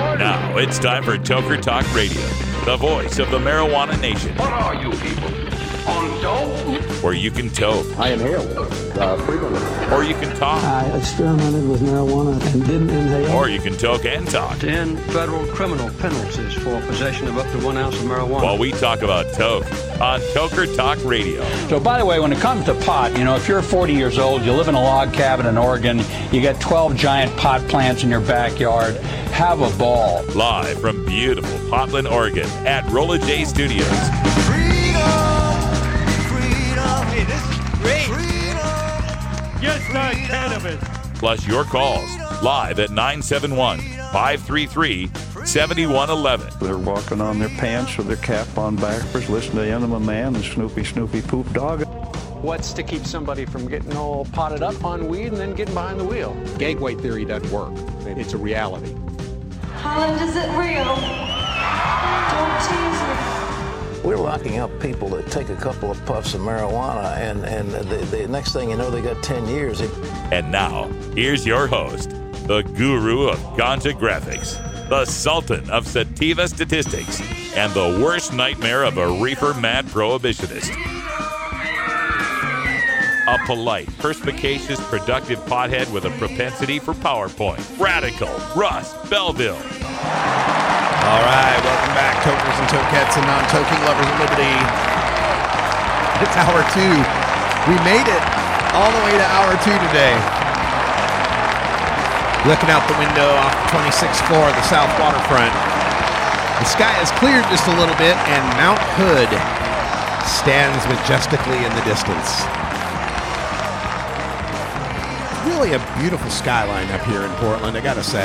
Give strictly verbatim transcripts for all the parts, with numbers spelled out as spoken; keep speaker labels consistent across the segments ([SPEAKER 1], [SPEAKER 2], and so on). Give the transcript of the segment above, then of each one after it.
[SPEAKER 1] Now it's time for Toker Talk Radio, the voice of the marijuana nation.
[SPEAKER 2] What are you people? On dope?
[SPEAKER 1] Where you can toke.
[SPEAKER 3] I inhale uh, frequently.
[SPEAKER 1] Or you can talk.
[SPEAKER 4] I experimented with marijuana and didn't inhale.
[SPEAKER 1] Or you can toke and talk.
[SPEAKER 5] ten federal criminal penalties for possession of up to one ounce of marijuana.
[SPEAKER 1] While we talk about toke on Toker Talk Radio.
[SPEAKER 6] So, by the way, when it comes to pot, you know, if you're forty years old, you live in a log cabin in Oregon, you got twelve giant pot plants in your backyard, have a ball.
[SPEAKER 1] Live from beautiful Portland, Oregon at Rolla J Studios.
[SPEAKER 7] Hey, this is great.
[SPEAKER 8] Just not cannabis.
[SPEAKER 1] Plus your calls live at nine seven one, five three three, seven one one one.
[SPEAKER 9] They're walking on their pants with their cap on backwards, listening to Enema Man and Snoopy Snoopy Poop Dog.
[SPEAKER 10] What's to keep somebody from getting all potted up on weed and then getting behind the wheel? Gangway theory doesn't work. It's a reality.
[SPEAKER 11] Holland, is it real? Don't tease me.
[SPEAKER 12] We're locking up people that take a couple of puffs of marijuana, and, and the, the next thing you know, they got ten years.
[SPEAKER 1] And now, here's your host, the guru of ganja graphics, the sultan of sativa statistics, and the worst nightmare of a reefer mad prohibitionist. A polite, perspicacious, productive pothead with a propensity for PowerPoint. Radical Russ Belville.
[SPEAKER 13] All right, welcome back, tokers and tokettes and non-toking lovers of liberty. It's hour two. We made it all the way to hour two today. Looking out the window off the twenty-sixth floor of the South Waterfront. The sky has cleared just a little bit, and Mount Hood stands majestically in the distance. Really a beautiful skyline up here in Portland, I gotta say.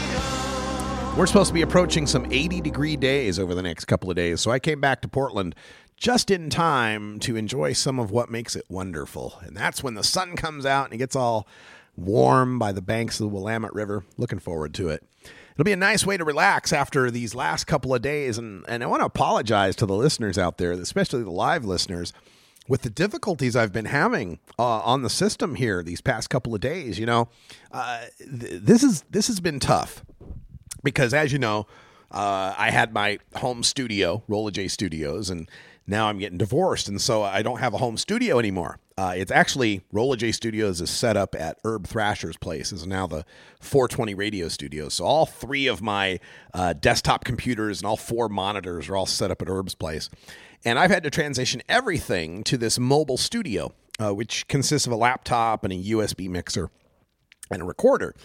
[SPEAKER 13] We're supposed to be approaching some eighty degree days over the next couple of days, so I came back to Portland just in time to enjoy some of what makes it wonderful. And that's when the sun comes out and it gets all warm by the banks of the Willamette River. Looking forward to it. It'll be a nice way to relax after these last couple of days, and, and I want to apologize to the listeners out there, especially the live listeners, with the difficulties I've been having uh, on the system here these past couple of days. You know, uh, th- this is this has been tough. Because, as you know, uh, I had my home studio, Rolla J Studios, and now I'm getting divorced, and so I don't have a home studio anymore. Uh, it's actually, Rolla J Studios is set up at Herb Thrasher's place. It's now the four twenty radio studio. So all three of my uh, desktop computers and all four monitors are all set up at Herb's place. And I've had to transition everything to this mobile studio, uh, which consists of a laptop and a U S B mixer and a recorder.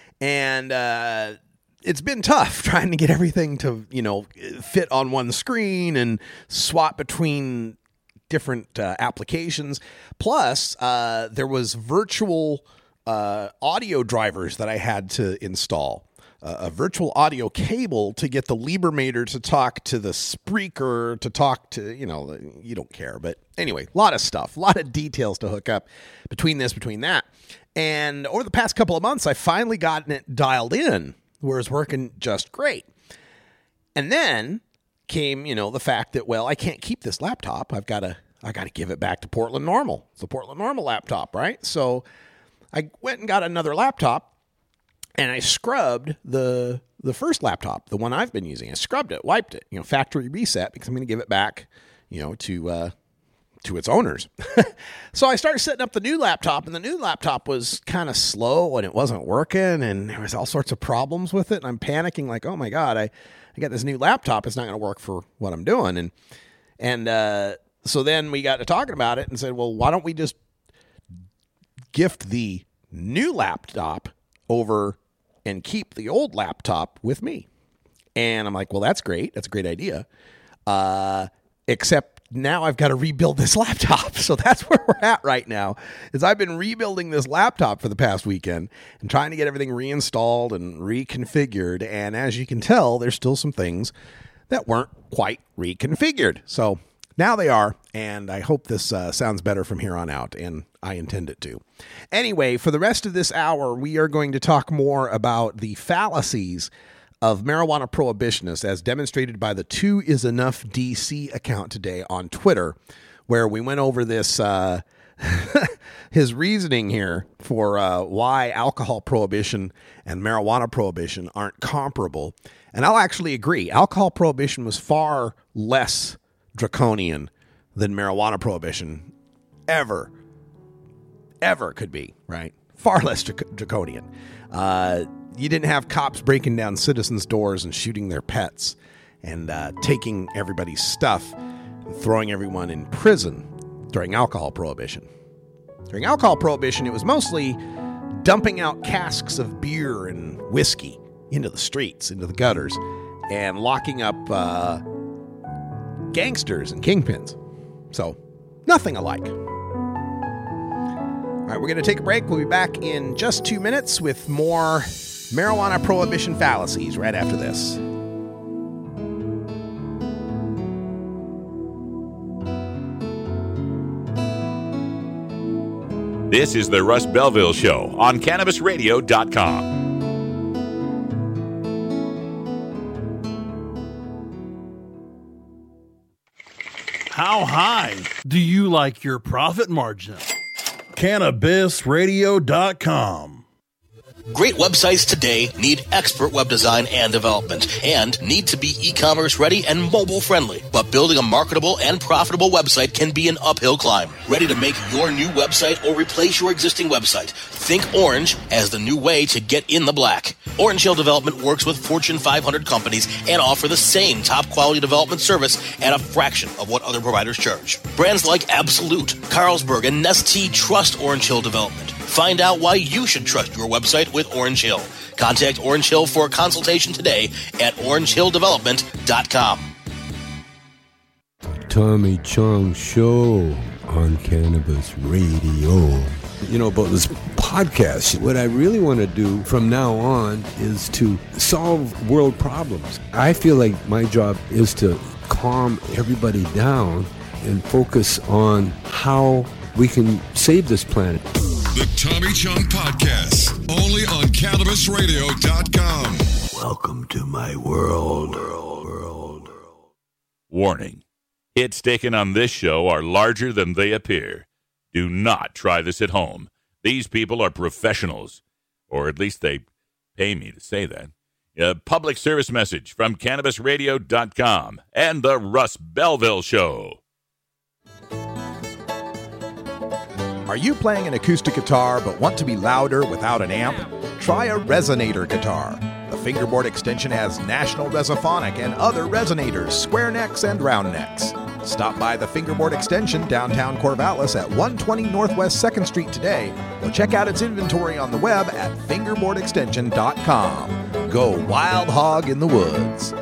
[SPEAKER 13] And uh it's been tough trying to get everything to, you know, fit on one screen and swap between different uh, applications. Plus, uh, there was virtual uh, audio drivers that I had to install. Uh, a virtual audio cable to get the Liebermator to talk to the Spreaker, to talk to, you know, you don't care. But anyway, a lot of stuff, a lot of details to hook up between this, between that. And over the past couple of months, I finally gotten it dialed in, where it's working just great. And then came, you know, the fact that, well, I can't keep this laptop. I've got to, I got to give it back to Portland Normal. It's a Portland Normal laptop, right? So I went and got another laptop, and I scrubbed the the first laptop, the one I've been using. I scrubbed it, wiped it, you know, factory reset, because I'm going to give it back, you know, to uh, to its owners. So I started setting up the new laptop, and the new laptop was kind of slow, and it wasn't working, and there was all sorts of problems with it. And I'm panicking like, oh my God, I, I got this new laptop. It's not going to work for what I'm doing. And, and, uh, so then we got to talking about it and said, well, why don't we just gift the new laptop over and keep the old laptop with me? And I'm like, well, that's great. That's a great idea. Uh, except now I've got to rebuild this laptop. So that's where we're at right now, is I've been rebuilding this laptop for the past weekend and trying to get everything reinstalled and reconfigured. And as you can tell, there's still some things that weren't quite reconfigured. So now they are, and I hope this uh, sounds better from here on out, and I intend it to. Anyway, for the rest of this hour, we are going to talk more about the fallacies of marijuana prohibitionists as demonstrated by the Two Is Enough D C account today on Twitter, where we went over this uh, his reasoning here for uh, why alcohol prohibition and marijuana prohibition aren't comparable. And I'll actually agree. Alcohol prohibition was far less draconian than marijuana prohibition ever, ever could be, right? Far less drac- draconian. Uh, you didn't have cops breaking down citizens' doors and shooting their pets and uh, taking everybody's stuff and throwing everyone in prison during alcohol prohibition. During alcohol prohibition, it was mostly dumping out casks of beer and whiskey into the streets, into the gutters, and locking up uh, gangsters and kingpins. So, nothing alike. All right, we're going to take a break. We'll be back in just two minutes with more marijuana prohibition fallacies right after this.
[SPEAKER 1] This is the Russ Belville Show on Cannabis Radio dot com.
[SPEAKER 8] How high do you like your profit margin? Cannabis Radio dot com.
[SPEAKER 14] Great websites today need expert web design and development and need to be e-commerce ready and mobile friendly. But building a marketable and profitable website can be an uphill climb. Ready to make your new website or replace your existing website? Think Orange as the new way to get in the black. Orange Hill Development works with Fortune five hundred companies and offer the same top quality development service at a fraction of what other providers charge. Brands like Absolute, Carlsberg, and Nestea trust Orange Hill Development. Find out why you should trust your website with Orange Hill. Contact Orange Hill for a consultation today at orange hill development dot com.
[SPEAKER 15] Tommy Chong Show on Cannabis Radio. You know, about this podcast, what I really want to do from now on is to solve world problems. I feel like my job is to calm everybody down and focus on how we can save this planet.
[SPEAKER 16] The Tommy Chong Podcast, only on Cannabis Radio dot com.
[SPEAKER 15] Welcome to my world. world, world.
[SPEAKER 1] Warning. Hits taken on this show are larger than they appear. Do not try this at home. These people are professionals, or at least they pay me to say that. A public service message from Cannabis Radio dot com and the Russ Belville Show.
[SPEAKER 13] Are you playing an acoustic guitar but want to be louder without an amp? Try a Resonator guitar. The fingerboard extension has National Resophonic and other resonators, square necks and round necks. Stop by the fingerboard extension downtown Corvallis at one twenty Northwest second Street today, or check out its inventory on the web at fingerboard extension dot com. Go wild hog in the woods.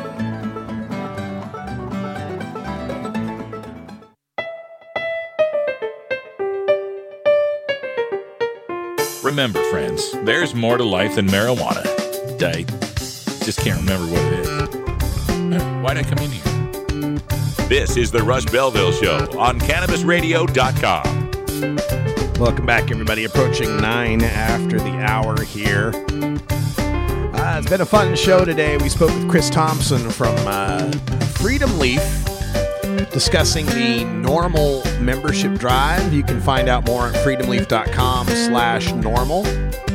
[SPEAKER 1] Remember, friends, there's more to life than marijuana. I just can't remember what it is. Why'd I come in here? This is the Russ Belville Show on Cannabis Radio dot com.
[SPEAKER 13] Welcome back, everybody. Approaching nine after the hour here. Uh, it's been a fun show today. We spoke with Chris Thompson from uh, Freedom Leaf, discussing the normal membership drive. You can find out more at freedom leaf dot com slash normal.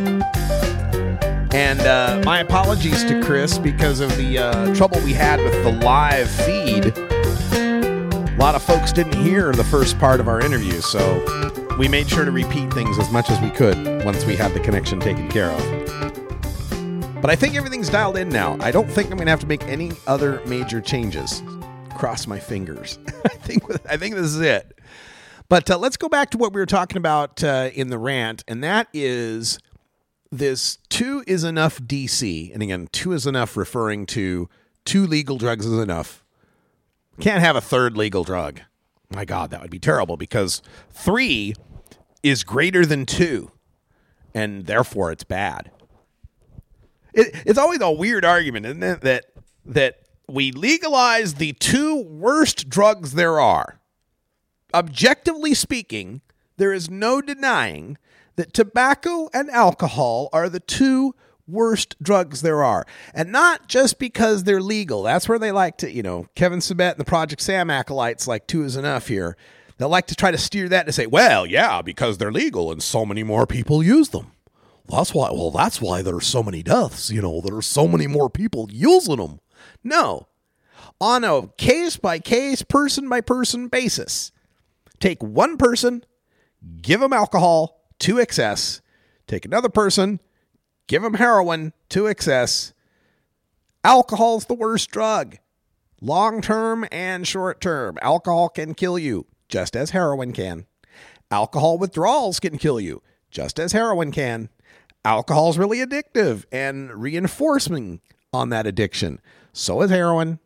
[SPEAKER 13] And uh, my apologies to Chris because of the uh, trouble we had with the live feed. A lot of folks didn't hear the first part of our interview, so we made sure to repeat things as much as we could once we had the connection taken care of. But I think everything's dialed in now. I don't think I'm going to have to make any other major changes. Cross my fingers. I think I think this is it. But uh, let's go back to what we were talking about uh, in the rant, and that is this two is enough D C. And again, two is enough referring to two legal drugs is enough. Can't have a third legal drug. My God, that would be terrible because three is greater than two, and therefore it's bad. It, it's always a weird argument, isn't it, that that we legalize the two worst drugs there are. Objectively speaking, there is no denying that tobacco and alcohol are the two worst drugs there are. And not just because they're legal. That's where they like to, you know, Kevin Sabet and the Project Sam acolytes like two is enough here. They like to try to steer that to say, well, yeah, because they're legal and so many more people use them. That's why, well, that's why there's so many deaths, you know, there's so many more people using them. No. On a case-by-case, person-by-person basis, take one person, give them alcohol to excess, take another person, give them heroin to excess. Alcohol's the worst drug. Long-term and short-term. Alcohol can kill you, just as heroin can. Alcohol withdrawals can kill you, just as heroin can. Alcohol's really addictive and reinforcing on that addiction. So is heroin.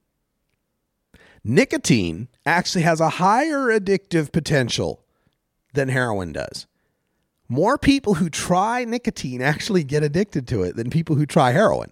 [SPEAKER 13] Nicotine actually has a higher addictive potential than heroin does. More people who try nicotine actually get addicted to it than people who try heroin.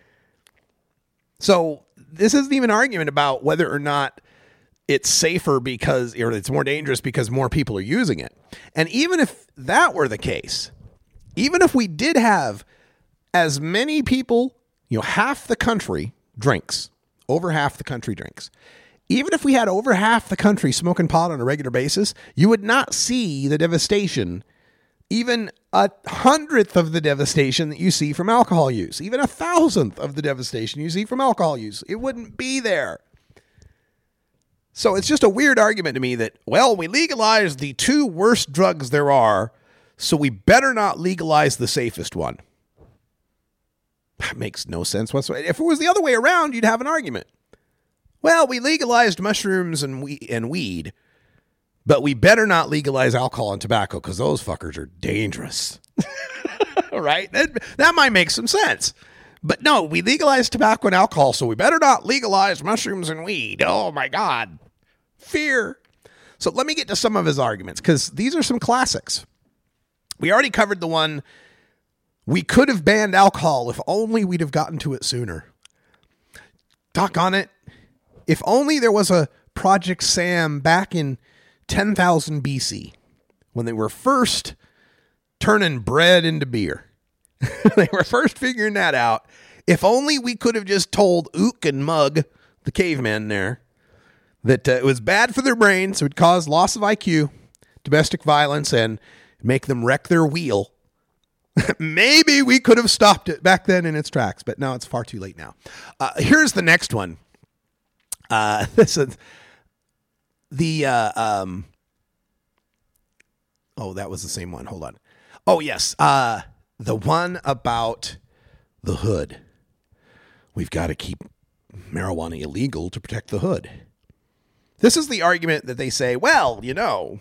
[SPEAKER 13] So this isn't even an argument about whether or not it's safer because, or it's more dangerous because more people are using it. And even if that were the case, even if we did have as many people, you know, half the country drinks, over half the country drinks. Even if we had over half the country smoking pot on a regular basis, you would not see the devastation, even a hundredth of the devastation that you see from alcohol use, even a thousandth of the devastation you see from alcohol use. It wouldn't be there. So it's just a weird argument to me that, well, we legalized the two worst drugs there are, so we better not legalize the safest one. That makes no sense whatsoever. If it was the other way around, you'd have an argument. Well, we legalized mushrooms and we and weed, but we better not legalize alcohol and tobacco because those fuckers are dangerous. Right? That, that might make some sense. But no, we legalized tobacco and alcohol, so we better not legalize mushrooms and weed. Oh, my God. Fear. So let me get to some of his arguments because these are some classics. We already covered the one, we could have banned alcohol if only we'd have gotten to it sooner. Doggone it. If only there was a Project Sam back in ten thousand B C when they were first turning bread into beer. They were first figuring that out. If only we could have just told Ook and Mug, the cavemen there, that uh, it was bad for their brains. It would cause loss of I Q, domestic violence, and make them wreck their wheel. Maybe we could have stopped it back then in its tracks, but no, it's far too late now. Uh, here's the next one. Uh, this is the, uh, um, oh, that was the same one. Hold on. Oh, yes. Uh, the one about the hood. We've got to keep marijuana illegal to protect the hood. This is the argument that they say, well, you know,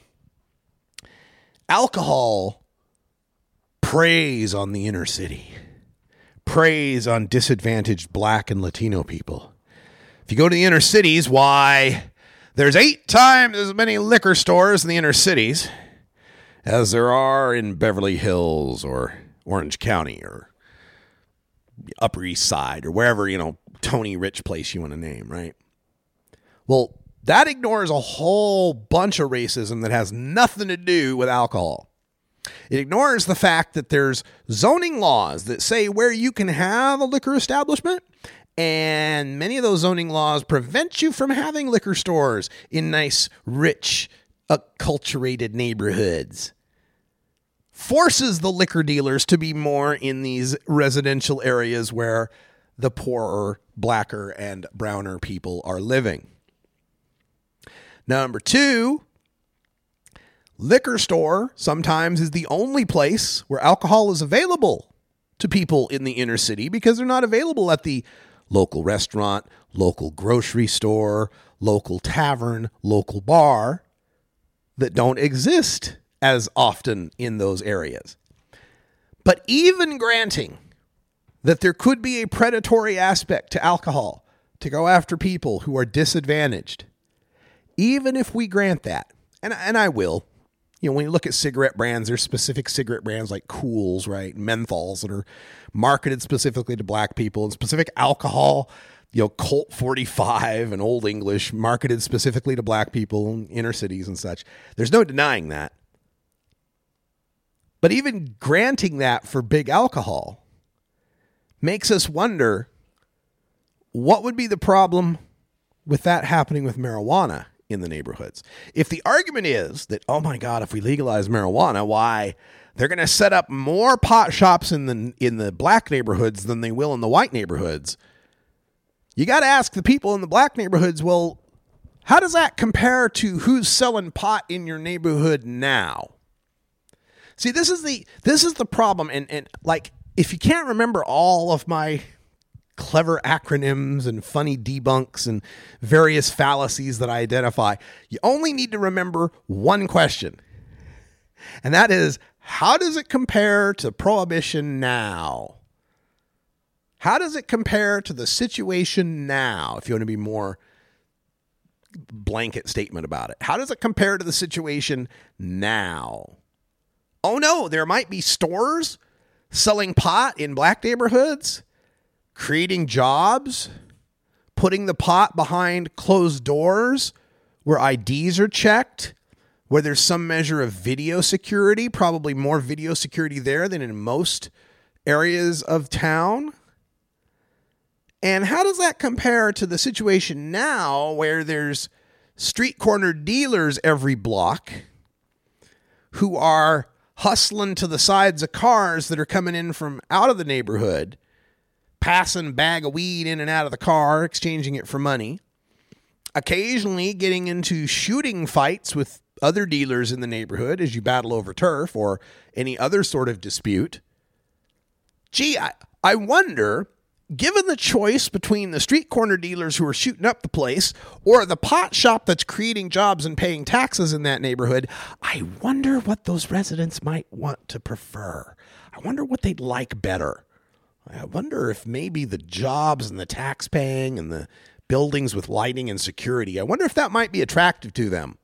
[SPEAKER 13] alcohol preys on the inner city, preys on disadvantaged black and Latino people. If you go to the inner cities, why, there's eight times as many liquor stores in the inner cities as there are in Beverly Hills or Orange County or Upper East Side or wherever, you know, Tony Rich place you want to name, right? Well, that ignores a whole bunch of racism that has nothing to do with alcohol. It ignores the fact that there's zoning laws that say where you can have a liquor establishment, and many of those zoning laws prevent you from having liquor stores in nice, rich, acculturated neighborhoods. Forces the liquor dealers to be more in these residential areas where the poorer, blacker, and browner people are living. Number two, liquor store sometimes is the only place where alcohol is available to people in the inner city because they're not available at the local restaurant, local grocery store, local tavern, local bar that don't exist as often in those areas. But even granting that there could be a predatory aspect to alcohol to go after people who are disadvantaged, even if we grant that, and, and I will, you know, when you look at cigarette brands, there's specific cigarette brands like Kools, right? Menthols that are marketed specifically to black people, and specific alcohol, you know, Colt forty-five and Old English marketed specifically to black people in inner cities and such. There's no denying that. But even granting that for big alcohol makes us wonder what would be the problem with that happening with marijuana in the neighborhoods. If the argument is that, oh my God, if we legalize marijuana, why they're going to set up more pot shops in the in the black neighborhoods than they will in the white neighborhoods, you got to ask the people in the black neighborhoods, well, how does that compare to who's selling pot in your neighborhood now? See, this is the this is the problem. And, and like, if you can't remember all of my clever acronyms and funny debunks and various fallacies that I identify, you only need to remember one question. And that is, how does it compare to prohibition now? How does it compare to the situation now? If you want to be more blanket statement about it, how does it compare to the situation now? Oh no, there might be stores selling pot in black neighborhoods, creating jobs, putting the pot behind closed doors where I Ds are checked, where there's some measure of video security, probably more video security there than in most areas of town. And how does that compare to the situation now where there's street corner dealers every block who are hustling to the sides of cars that are coming in from out of the neighborhood, passing a bag of weed in and out of the car, exchanging it for money, occasionally getting into shooting fights with other dealers in the neighborhood as you battle over turf or any other sort of dispute. Gee, I, I wonder, given the choice between the street corner dealers who are shooting up the place or the pot shop that's creating jobs and paying taxes in that neighborhood, I wonder what those residents might want to prefer. I wonder what they'd like better. I wonder if maybe the jobs and the tax paying and the buildings with lighting and security, I wonder if that might be attractive to them.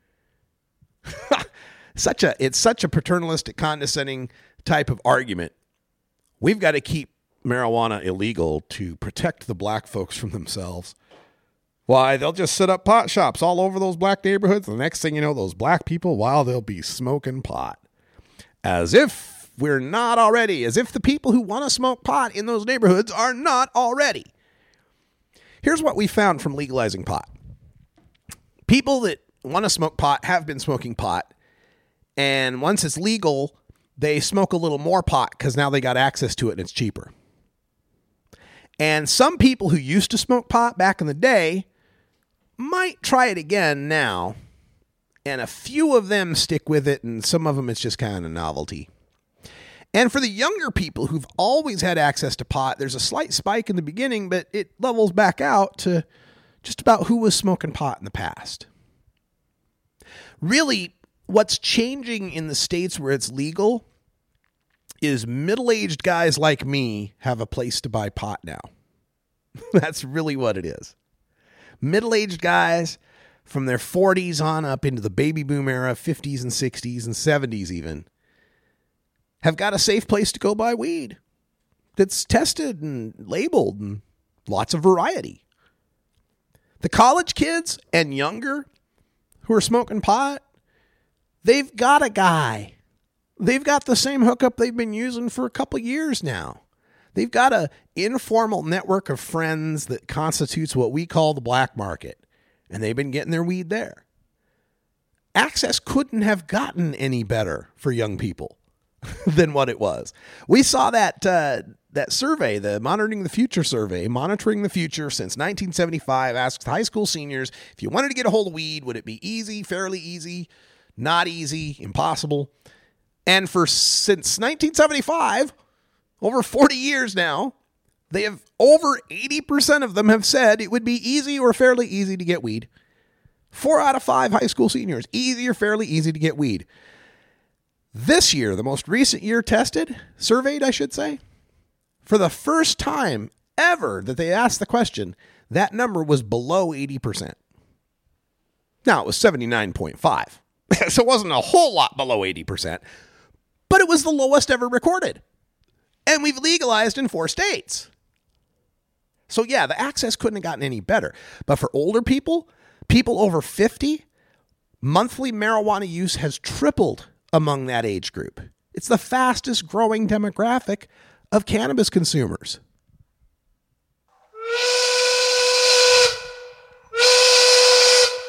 [SPEAKER 13] such a It's such a paternalistic, condescending type of argument. We've got to keep marijuana illegal to protect the black folks from themselves. Why, they'll just set up pot shops all over those black neighborhoods. The next thing you know, those black people, while they'll be smoking pot. As if we're not already, as if the people who want to smoke pot in those neighborhoods are not already. Here's what we found from legalizing pot. People that want to smoke pot have been smoking pot. And once it's legal, they smoke a little more pot because now they got access to it and it's cheaper. And some people who used to smoke pot back in the day might try it again now. And a few of them stick with it, and some of them it's just kind of novelty. And for the younger people who've always had access to pot, there's a slight spike in the beginning, but it levels back out to just about who was smoking pot in the past. Really, what's changing in the states where it's legal is middle-aged guys like me have a place to buy pot now. That's really what it is. Middle-aged guys from their forties on up into the baby boom era, fifties and sixties and seventies even, have got a safe place to go buy weed that's tested and labeled and lots of variety. The college kids and younger who are smoking pot, they've got a guy. They've got the same hookup they've been using for a couple years now. They've got an informal network of friends that constitutes what we call the black market, and they've been getting their weed there. Access couldn't have gotten any better for young people than what it was. We saw that uh, that survey, the Monitoring the Future survey, Monitoring the Future since nineteen seventy-five, asked high school seniors, if you wanted to get a hold of weed, would it be easy, fairly easy, not easy, impossible? And for since nineteen seventy-five, over forty years now, they have over eighty percent of them have said it would be easy or fairly easy to get weed. Four out of five high school seniors, easy or fairly easy to get weed. This year, the most recent year tested, surveyed, I should say, for the first time ever that they asked the question, that number was below eighty percent. Now, it was seventy-nine point five. So it wasn't a whole lot below eighty percent, but it was the lowest ever recorded. And we've legalized in four states. So yeah, the access couldn't have gotten any better. But for older people, people over fifty, monthly marijuana use has tripled among that age group. It's the fastest growing demographic of cannabis consumers.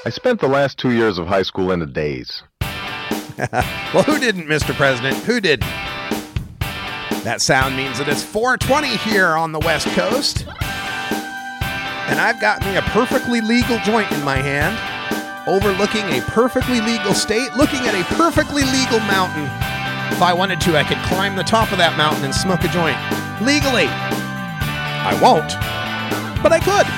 [SPEAKER 17] I spent the last two years of high school in a daze.
[SPEAKER 13] Well, who didn't, Mister President? Who didn't? That sound means that it's four twenty here on the West Coast. And I've got me a perfectly legal joint in my hand, overlooking a perfectly legal state, looking at a perfectly legal mountain. If I wanted to, I could climb the top of that mountain and smoke a joint. Legally. I won't, but I could.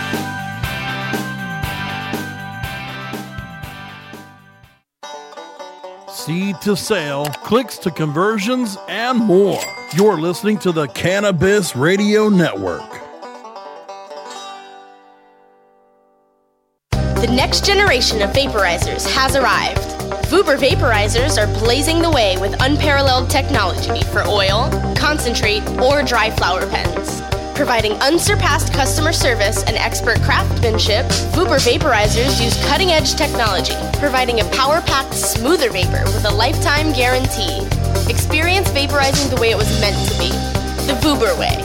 [SPEAKER 8] Seed to sale, clicks to conversions, and more. You're listening to the Cannabis Radio Network.
[SPEAKER 18] The next generation of vaporizers has arrived. Vuber vaporizers are blazing the way with unparalleled technology for oil, concentrate, or dry flower pens. Providing unsurpassed customer service and expert craftsmanship, Vuber vaporizers use cutting-edge technology, providing a power-packed, smoother vapor with a lifetime guarantee. Experience vaporizing the way it was meant to be. The Vuber way.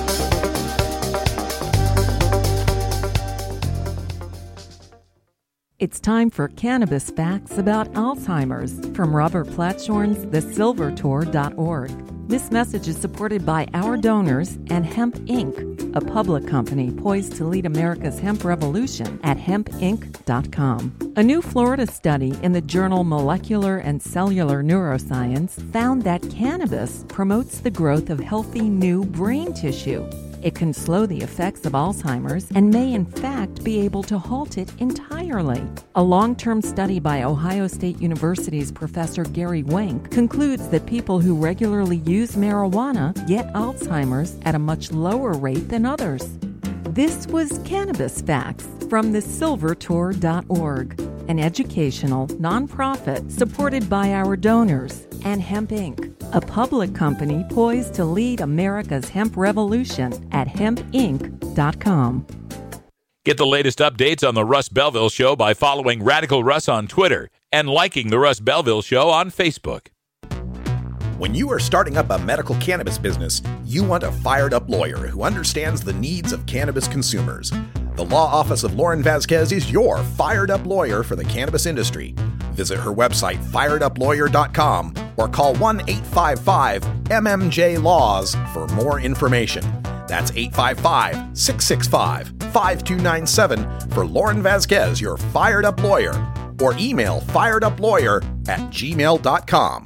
[SPEAKER 19] It's time for cannabis facts about Alzheimer's from Robert Platshorn's the silver tour dot org. This message is supported by our donors and Hemp Incorporated, a public company poised to lead America's hemp revolution at hemp inc dot com. A new Florida study in the journal Molecular and Cellular Neuroscience found that cannabis promotes the growth of healthy new brain tissue. It can slow the effects of Alzheimer's and may in fact be able to halt it entirely. A long-term study by Ohio State University's Professor Gary Wenk concludes that people who regularly use marijuana get Alzheimer's at a much lower rate than others. This was Cannabis Facts from the silver tour dot org, an educational nonprofit supported by our donors and Hemp Incorporated, a public company poised to lead America's hemp revolution at hemp inc dot com.
[SPEAKER 1] Get the latest updates on the Russ Belville Show by following Radical Russ on Twitter and liking the Russ Belville Show on Facebook.
[SPEAKER 20] When you are starting up a medical cannabis business, you want a fired-up lawyer who understands the needs of cannabis consumers. The law office of Lauren Vasquez is your fired-up lawyer for the cannabis industry. Visit her website, fired up lawyer dot com, or call one eight five five M M J Laws for more information. That's eight five five, six six five, five two nine seven for Lauren Vasquez, your fired-up lawyer, or email fireduplawyer at gmail dot com.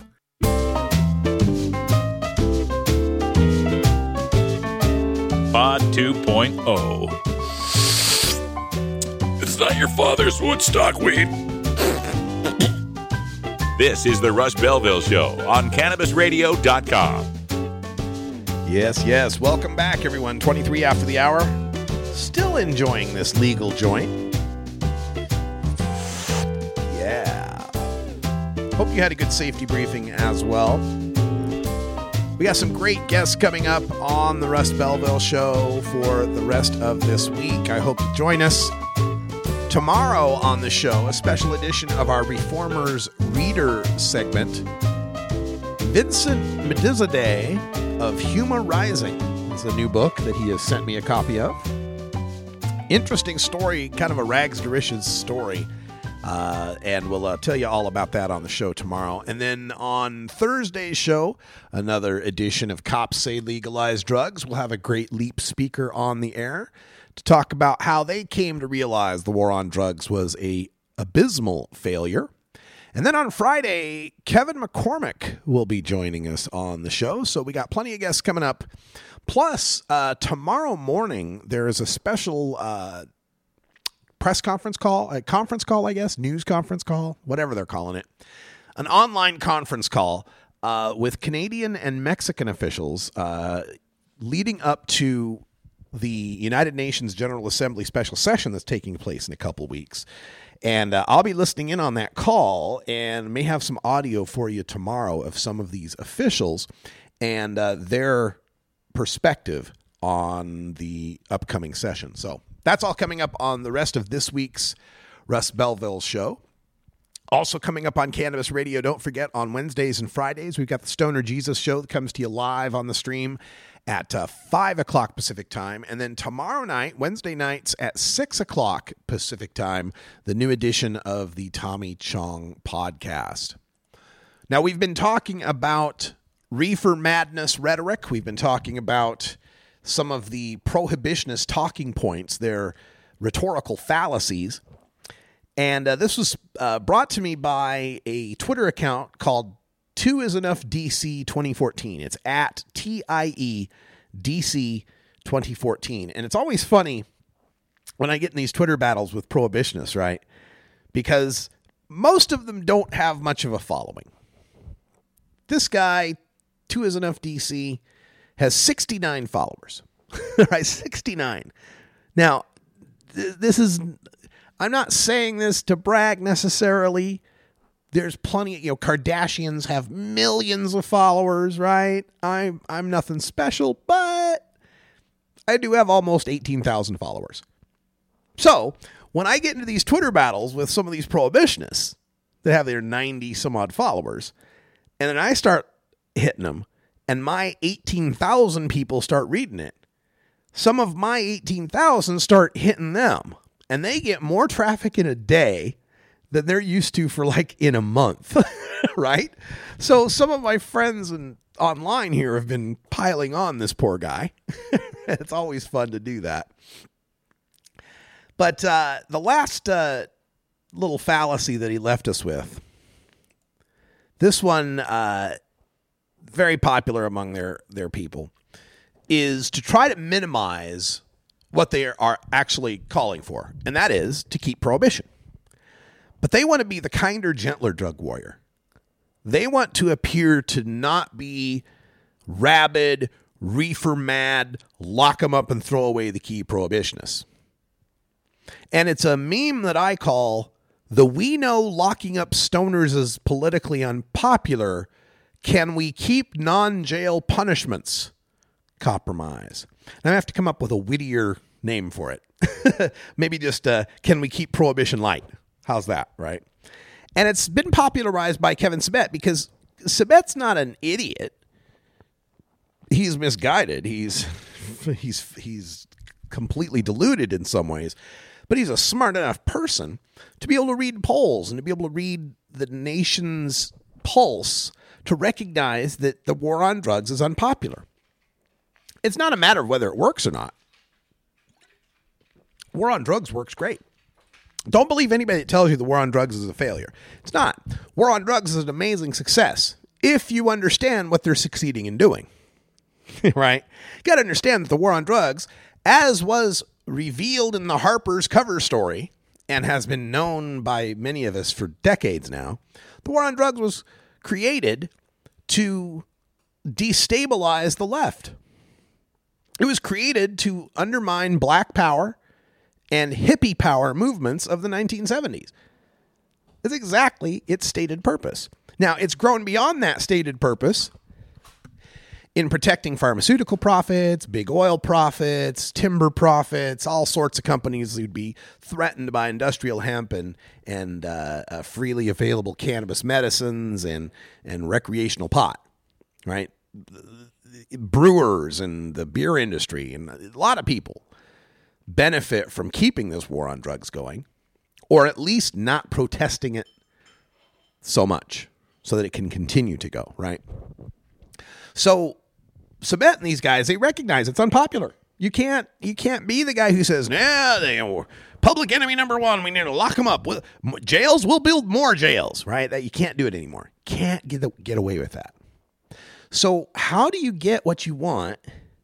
[SPEAKER 1] Pod two point oh. It's not your father's Woodstock weed. This is the Russ Belville Show on cannabis radio dot com.
[SPEAKER 13] Yes, yes. Welcome back, everyone. twenty-three after the hour. Still enjoying this legal joint. Yeah. Hope you had a good safety briefing as well. We got some great guests coming up on the Russ Belville Show for the rest of this week. I hope you join us. Tomorrow on the show, a special edition of our Reformers Reader segment. Vincent Medizadeh of Huma Rising is a new book that he has sent me a copy of. Interesting story, kind of a rags to riches story. Uh, and we'll uh, tell you all about that on the show tomorrow. And then on Thursday's show, another edition of Cops Say Legalize Drugs. We'll have a Great Leap speaker on the air to talk about how they came to realize the war on drugs was a abysmal failure. And then on Friday, Kevin McCormick will be joining us on the show. So we got plenty of guests coming up. Plus, uh, tomorrow morning, there is a special uh, press conference call, a conference call, I guess, news conference call, whatever they're calling it. An online conference call uh, with Canadian and Mexican officials uh, leading up to the United Nations General Assembly special session that's taking place in a couple weeks. And uh, I'll be listening in on that call and may have some audio for you tomorrow of some of these officials and uh, their perspective on the upcoming session. So that's all coming up on the rest of this week's Russ Belville Show. Also coming up on Cannabis Radio, don't forget, on Wednesdays and Fridays, we've got the Stoner Jesus Show that comes to you live on the stream at uh, five o'clock Pacific time. And then tomorrow night, Wednesday nights at six o'clock Pacific time, the new edition of the Tommy Chong podcast. Now, we've been talking about reefer madness rhetoric. We've been talking about some of the prohibitionist talking points, their rhetorical fallacies. And uh, this was uh, brought to me by a Twitter account called Two Is Enough D C twenty fourteen. It's at T I E D C twenty fourteen. And it's always funny when I get in these Twitter battles with prohibitionists, right? Because most of them don't have much of a following. This guy, Two Is Enough D C, has sixty-nine followers. Right, sixty-nine. Now, th- this is... I'm not saying this to brag necessarily. There's plenty of, you know, Kardashians have millions of followers, right? I'm I'm nothing special, but I do have almost eighteen thousand followers. So, when I get into these Twitter battles with some of these prohibitionists that have their ninety some odd followers, and then I start hitting them, and my eighteen thousand people start reading it, some of my eighteen thousand start hitting them. And they get more traffic in a day than they're used to for like in a month, right? So some of my friends and online here have been piling on this poor guy. It's always fun to do that. But uh, the last uh, little fallacy that he left us with, this one, uh, very popular among their, their people, is to try to minimize what they are actually calling for, and that is to keep prohibition. But they want to be the kinder, gentler drug warrior. They want to appear to not be rabid, reefer mad, lock them up and throw away the key prohibitionists. And it's a meme that I call the "we know locking up stoners is politically unpopular. Can we keep non-jail punishments compromise?" And I have to come up with a wittier name for it. Maybe just, uh, can we keep prohibition light? How's that, right? And it's been popularized by Kevin Sabet because Sabet's not an idiot. He's misguided. He's he's he's completely deluded in some ways. But he's a smart enough person to be able to read polls and to be able to read the nation's pulse to recognize that the war on drugs is unpopular. It's not a matter of whether it works or not. War on drugs works great. Don't believe anybody that tells you the war on drugs is a failure. It's not. War on drugs is an amazing success if you understand what they're succeeding in doing. Right? You got to understand that the war on drugs, as was revealed in the Harper's cover story and has been known by many of us for decades now, the war on drugs was created to destabilize the left. It was created to undermine black power and hippie power movements of the nineteen seventies. That's exactly its stated purpose. Now, it's grown beyond that stated purpose in protecting pharmaceutical profits, big oil profits, timber profits, all sorts of companies who'd be threatened by industrial hemp and, and uh, uh, freely available cannabis medicines and, and recreational pot, right? Brewers and the beer industry and a lot of people benefit from keeping this war on drugs going, or at least not protesting it so much so that it can continue to go, right? So Sabet and these guys, they recognize it's unpopular. You can't you can't be the guy who says, nah, they are public enemy number one, we need to lock them up. With jails, we'll build more jails, right? That you can't do it anymore. Can't get the, get away with that. So how do you get what you want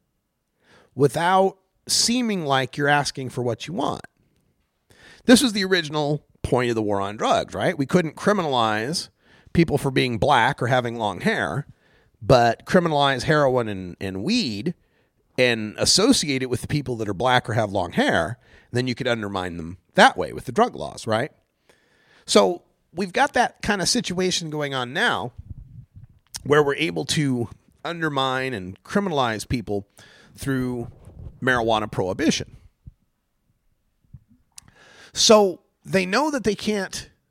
[SPEAKER 13] without seeming like you're asking for what you want? This was the original point of the war on drugs, right? We couldn't criminalize people for being black or having long hair, but criminalize heroin and, and weed and associate it with the people that are black or have long hair. Then you could undermine them that way with the drug laws, right? So we've got that kind of situation going on now where we're able to undermine and criminalize people through marijuana prohibition. So they know that they can't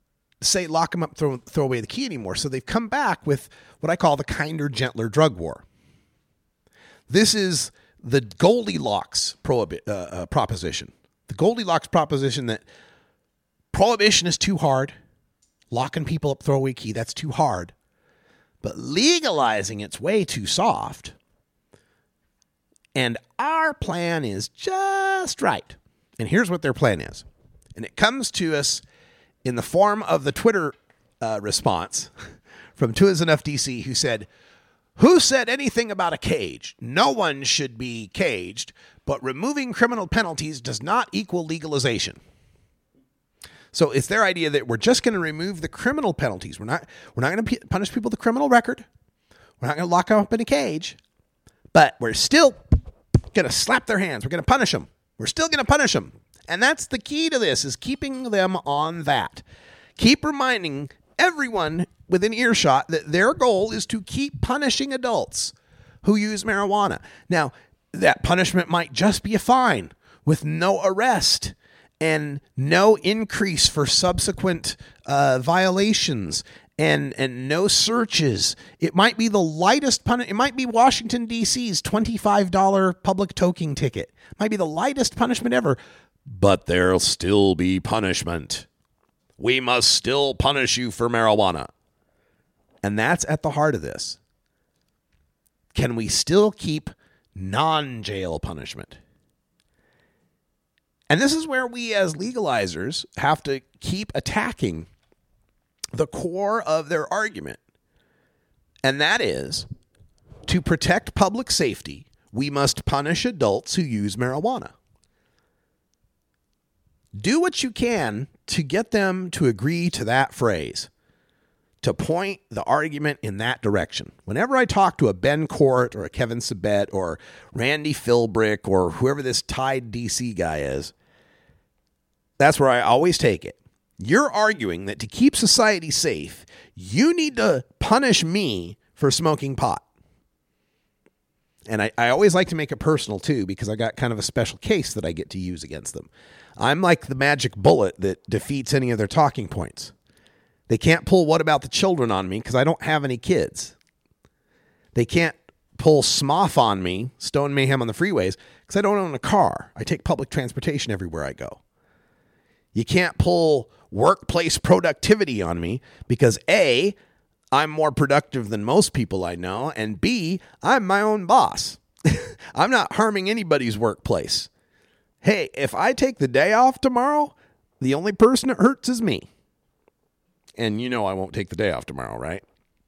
[SPEAKER 13] say lock them up, throw, throw away the key anymore. So they've come back with what I call the kinder, gentler drug war. This is the Goldilocks prohibi- uh, uh, proposition. The Goldilocks proposition that prohibition is too hard. Locking people up, throw away key, that's too hard. But legalizing it's way too soft. And our plan is just right. And here's what their plan is. And it comes to us in the form of the Twitter uh, response from Two Is Enough D C, who said, who said anything about a cage? No one should be caged, but removing criminal penalties does not equal legalization. So it's their idea that we're just going to remove the criminal penalties. We're not, we're not going to p- punish people with a criminal record. We're not going to lock them up in a cage, but we're still going to slap their hands. We're going to punish them. We're still going to punish them. And that's the key to this, is keeping them on that. Keep reminding everyone within earshot that their goal is to keep punishing adults who use marijuana. Now, that punishment might just be a fine with no arrest and no increase for subsequent uh, violations and and no searches. It might be the lightest punishment. It might be Washington, D C's twenty-five dollars public toking ticket. It might be the lightest punishment ever. But there'll still be punishment. We must still punish you for marijuana. And that's at the heart of this. Can we still keep non-jail punishment? And this is where we as legalizers have to keep attacking the core of their argument. And that is, to protect public safety, we must punish adults who use marijuana. Do what you can to get them to agree to that phrase, to point the argument in that direction. Whenever I talk to a Ben Court or a Kevin Sabet or Randy Philbrick or whoever this Tide D C guy is, that's where I always take it. You're arguing that to keep society safe, you need to punish me for smoking pot. And I, I always like to make it personal, too, because I got kind of a special case that I get to use against them. I'm like the magic bullet that defeats any of their talking points. They can't pull what about the children on me because I don't have any kids. They can't pull smoff on me, Stone Mayhem on the freeways, because I don't own a car. I take public transportation everywhere I go. You can't pull workplace productivity on me because A, I'm more productive than most people I know, and B, I'm my own boss. I'm not harming anybody's workplace. Hey, if I take the day off tomorrow, the only person it hurts is me. And you know I won't take the day off tomorrow, right?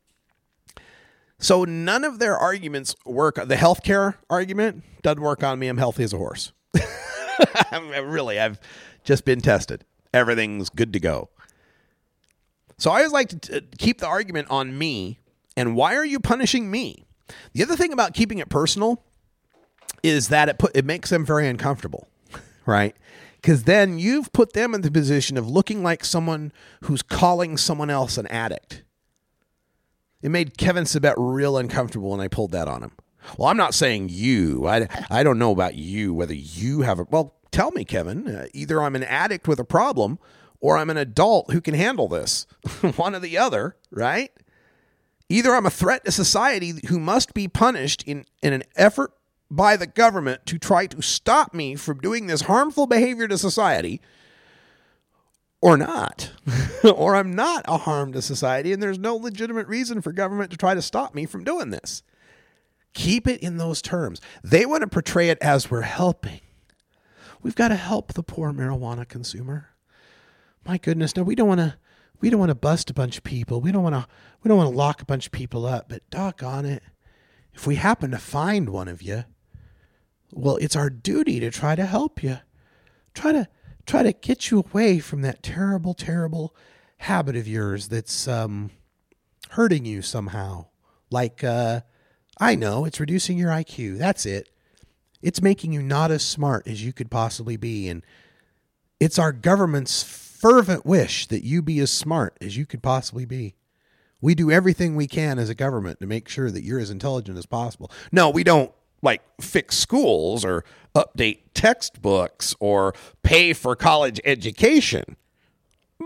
[SPEAKER 13] So none of their arguments work. The healthcare argument doesn't work on me. I'm healthy as a horse. Really, I've just been tested. Everything's good to go. So I always like to t- keep the argument on me. And why are you punishing me? The other thing about keeping it personal is that it put it makes them very uncomfortable, right? Because then you've put them in the position of looking like someone who's calling someone else an addict. It made Kevin Sabet real uncomfortable when I pulled that on him. Well, I'm not saying you. I, I don't know about you, whether you have a... Well, tell me, Kevin. Uh, either I'm an addict with a problem or I'm an adult who can handle this. One or the other, right? Either I'm a threat to society who must be punished in, in an effort by the government to try to stop me from doing this harmful behavior to society, or not. Or I'm not a harm to society and there's no legitimate reason for government to try to stop me from doing this. Keep it in those terms. They want to portray it as we're helping. We've got to help the poor marijuana consumer. My goodness, no, we don't want to we don't want to bust a bunch of people. We don't want to we don't want to lock a bunch of people up, but doggone it. If we happen to find one of you, well, it's our duty to try to help you. Try to try to get you away from that terrible, terrible habit of yours that's um, hurting you somehow. Like, uh, I know, it's reducing your I Q. That's it. It's making you not as smart as you could possibly be. And it's our government's fervent wish that you be as smart as you could possibly be. We do everything we can as a government to make sure that you're as intelligent as possible. No, we don't like fix schools or update textbooks or pay for college education.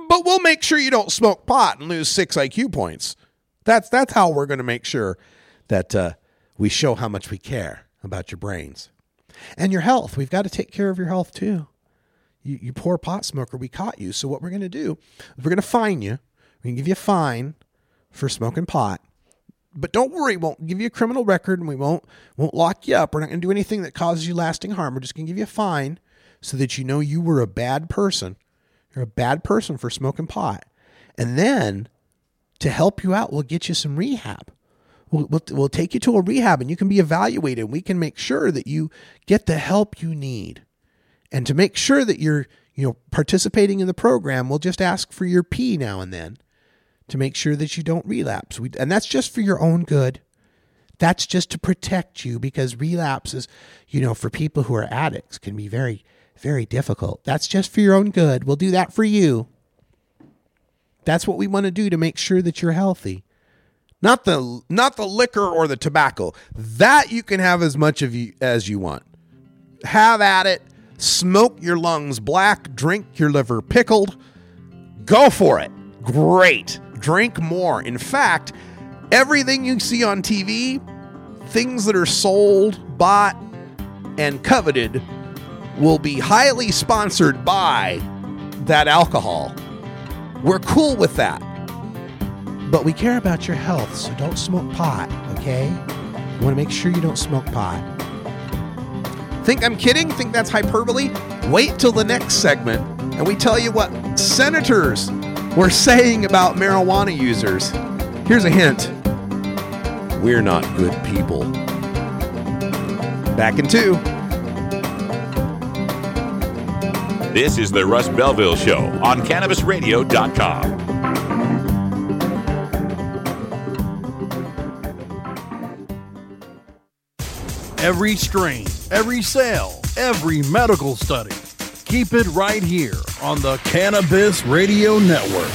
[SPEAKER 13] but we'll make sure you don't smoke pot and lose six I Q points. That's that's how we're going to make sure that uh, we show how much we care about your brains. And your health. We've got to take care of your health too. You, you poor pot smoker, we caught you. So what we're going to do is we're going to fine you. We're going to give you a fine for smoking pot. But don't worry, we won't give you a criminal record and we won't won't lock you up. We're not going to do anything that causes you lasting harm. We're just going to give you a fine so that you know you were a bad person. You're a bad person for smoking pot. And then to help you out, we'll get you some rehab. We'll, we'll, we'll take you to a rehab and you can be evaluated. We can make sure that you get the help you need. And to make sure that you're, you know, participating in the program, we'll just ask for your pee now and then to make sure that you don't relapse. We, and that's just for your own good. That's just to protect you, because relapses, you know, for people who are addicts can be very, very difficult. That's just for your own good. We'll do that for you. That's what we want to do to make sure that you're healthy. Not the not the liquor or the tobacco. That you can have as much of you as you want. Have at it. Smoke your lungs black. Drink your liver pickled. Go for it. Great. Drink more. In fact, everything you see on T V, things that are sold, bought, and coveted will be highly sponsored by that alcohol. We're cool with that. But we care about your health, so don't smoke pot, okay? You want to make sure you don't smoke pot. Think I'm kidding? Think that's hyperbole? Wait till the next segment, and we tell you what senators were saying about marijuana users. Here's a hint. We're not good people. Back in two.
[SPEAKER 1] This is the Russ Belville Show on Cannabis Radio dot com.
[SPEAKER 8] Every strain, every sale, every medical study. Keep it right here on the Cannabis Radio Network.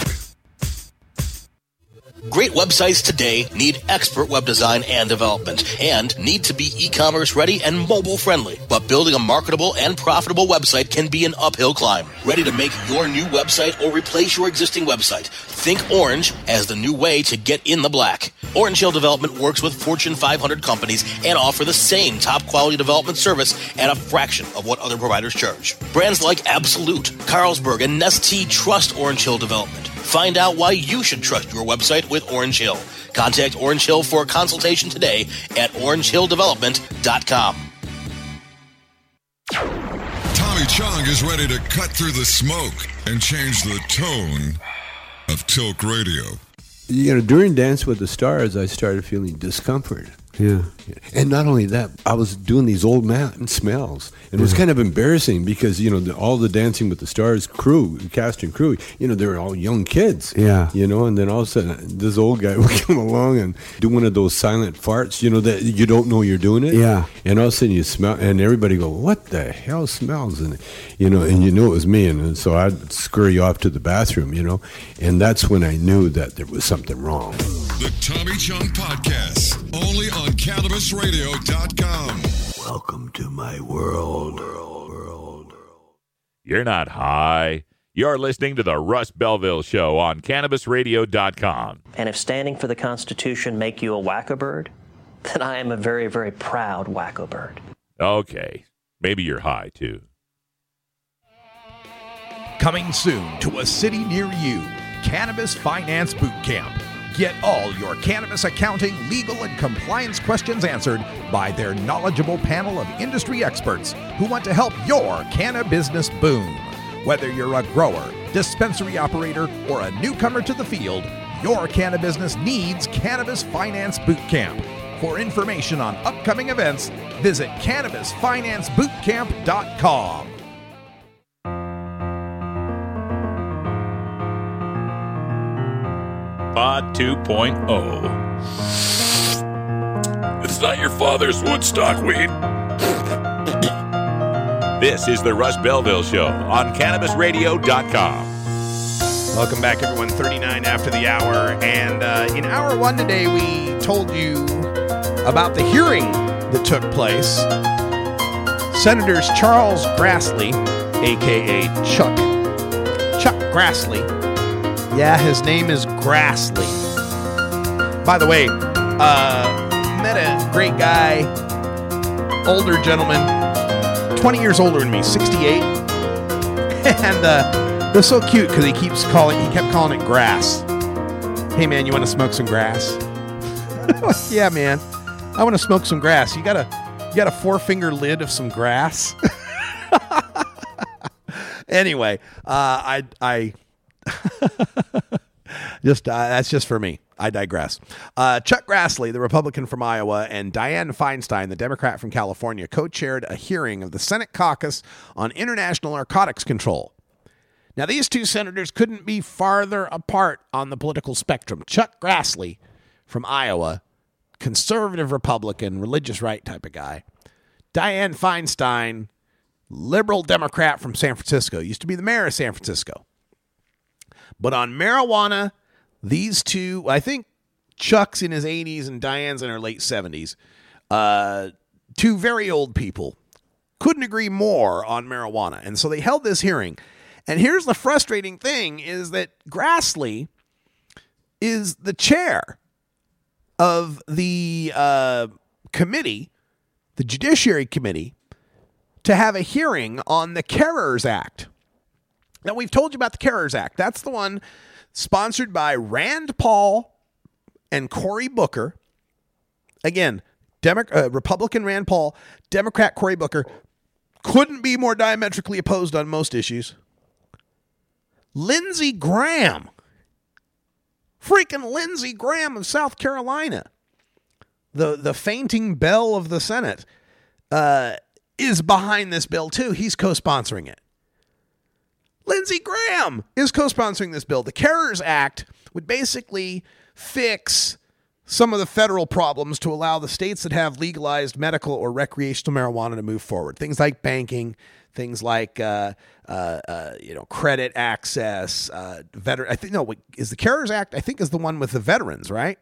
[SPEAKER 14] Great websites today need expert web design and development and need to be e-commerce ready and mobile friendly. But building a marketable and profitable website can be an uphill climb. Ready to make your new website or replace your existing website? Think Orange as the new way to get in the black. Orange Hill Development works with Fortune five hundred companies and offer the same top quality development service at a fraction of what other providers charge. Brands like Absolute, Carlsberg, and Nestea trust Orange Hill Development. Find out why you should trust your website with Orange Hill. Contact Orange Hill for a consultation today at orange hill development dot com.
[SPEAKER 16] Tommy Chong is ready to cut through the smoke and change the tone of Tilk Radio.
[SPEAKER 15] You know, during Dance with the Stars, I started feeling discomfort. Yeah. And not only that, I was doing these old man smells. And it was kind of embarrassing because, you know, the, all the Dancing with the Stars crew, cast and crew, you know, they were all young kids.
[SPEAKER 21] Yeah.
[SPEAKER 15] You know, and then all of a sudden, this old guy would come along and do one of those silent farts, you know, that you don't know you're doing it.
[SPEAKER 21] Yeah.
[SPEAKER 15] And all of a sudden you smell, and everybody go, what the hell smells? And, you know, and you knew it was me. And, and so I'd scurry off to the bathroom, you know. And that's when I knew that there was something wrong.
[SPEAKER 16] The Tommy Chong Podcast, only on Cannabis Radio dot com.
[SPEAKER 15] Welcome to my world.
[SPEAKER 1] You're not high. You're listening to the Russ Belville Show on Cannabis Radio dot com.
[SPEAKER 22] And if standing for the Constitution make you a wacko bird, then I am a very, very proud wacko bird.
[SPEAKER 1] Okay. Maybe you're high, too.
[SPEAKER 20] Coming soon to a city near you, Cannabis Finance Boot Camp. Get all your cannabis accounting, legal, and compliance questions answered by their knowledgeable panel of industry experts who want to help your cannabis business boom. Whether you're a grower, dispensary operator, or a newcomer to the field, your cannabis business needs Cannabis Finance Boot Camp. For information on upcoming events, visit cannabis finance boot camp dot com.
[SPEAKER 1] Pod two point oh. It's not your father's Woodstock weed. This is the Russ Belville Show on Cannabis Radio dot com.
[SPEAKER 13] Welcome back, everyone. thirty-nine after the hour. And uh, in hour one today, we told you about the hearing that took place. Senators Charles Grassley, a k a. Chuck, Chuck Grassley, Yeah, his name is Grassley. By the way, uh, met a great guy, older gentleman, twenty years older than me, sixty-eight. And uh, it was so cute because he keeps calling, he kept calling it grass. Hey man, you want to smoke some grass? Yeah, man, I want to smoke some grass. You got a, you got a four finger lid of some grass? Anyway, uh, I, I, just uh, that's just for me. I digress. Uh, Chuck Grassley, the Republican from Iowa, and Dianne Feinstein, the Democrat from California, co-chaired a hearing of the Senate caucus on international narcotics control. Now, these two senators couldn't be farther apart on the political spectrum. Chuck Grassley from Iowa, conservative Republican, religious right type of guy. Dianne Feinstein, liberal Democrat from San Francisco, used to be the mayor of San Francisco. But on marijuana, these two, I think Chuck's in his eighties and Diane's in her late seventies, uh, two very old people, couldn't agree more on marijuana. And so they held this hearing. And here's the frustrating thing is that Grassley is the chair of the uh, committee, the Judiciary Committee, to have a hearing on the CARERS Act. Now, we've told you about the CARERS Act. That's the one sponsored by Rand Paul and Cory Booker. Again, Demo- uh, Republican Rand Paul, Democrat Cory Booker, couldn't be more diametrically opposed on most issues. Lindsey Graham, freaking Lindsey Graham of South Carolina, the, the fainting belle of the Senate, uh, is behind this bill too. He's co-sponsoring it. Lindsey Graham is co-sponsoring this bill. The CARERS Act would basically fix some of the federal problems to allow the states that have legalized medical or recreational marijuana to move forward. Things like banking, things like uh, uh, uh, you know, credit access, uh, veteran. I think no, is the CARERS Act? I think is the one with the veterans, right?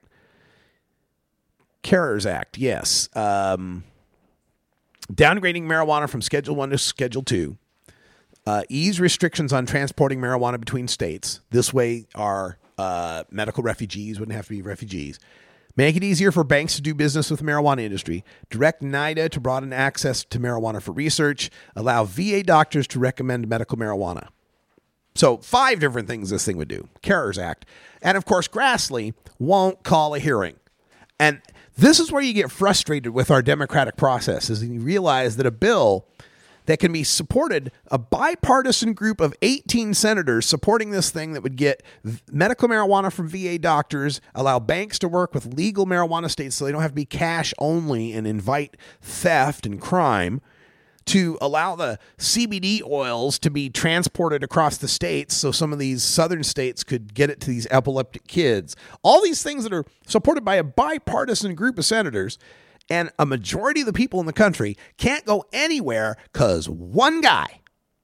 [SPEAKER 13] CARERS Act, yes. Um, downgrading marijuana from Schedule One to Schedule Two. Uh, ease restrictions on transporting marijuana between states. This way, our uh, medical refugees wouldn't have to be refugees. Make it easier for banks to do business with the marijuana industry. Direct NIDA to broaden access to marijuana for research. Allow V A doctors to recommend medical marijuana. So five different things this thing would do. CARERS Act. And of course, Grassley won't call a hearing. And this is where you get frustrated with our democratic process, is you realize that a bill that can be supported, a bipartisan group of eighteen senators supporting this thing that would get medical marijuana from V A doctors, allow banks to work with legal marijuana states so they don't have to be cash only and invite theft and crime, to allow the C B D oils to be transported across the states so some of these southern states could get it to these epileptic kids. All these things that are supported by a bipartisan group of senators. And a majority of the people in the country can't go anywhere because one guy,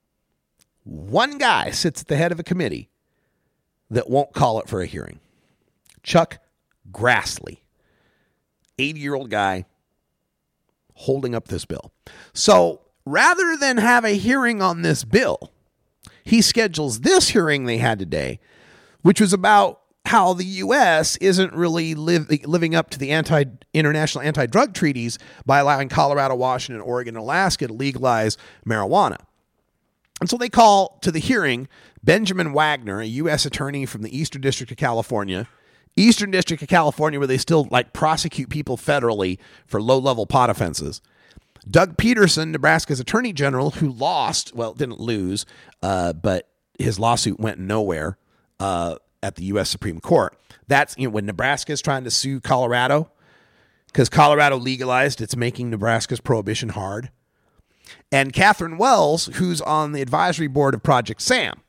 [SPEAKER 13] one guy sits at the head of a committee that won't call it for a hearing. Chuck Grassley, eighty-year-old guy holding up this bill. So rather than have a hearing on this bill, he schedules this hearing they had today, which was about how the U S isn't really live, living up to the anti international anti-drug treaties by allowing Colorado, Washington, Oregon, and Alaska to legalize marijuana. And so they call to the hearing Benjamin Wagner, a U S attorney from the Eastern District of California, Eastern District of California, where they still like prosecute people federally for low-level pot offenses. Doug Peterson, Nebraska's attorney general, who lost, well, didn't lose, uh, but his lawsuit went nowhere, uh, at the U S Supreme Court. That's, you know, when Nebraska is trying to sue Colorado because Colorado legalized, it's making Nebraska's prohibition hard. And Catherine Wells, who's on the advisory board of Project SAM.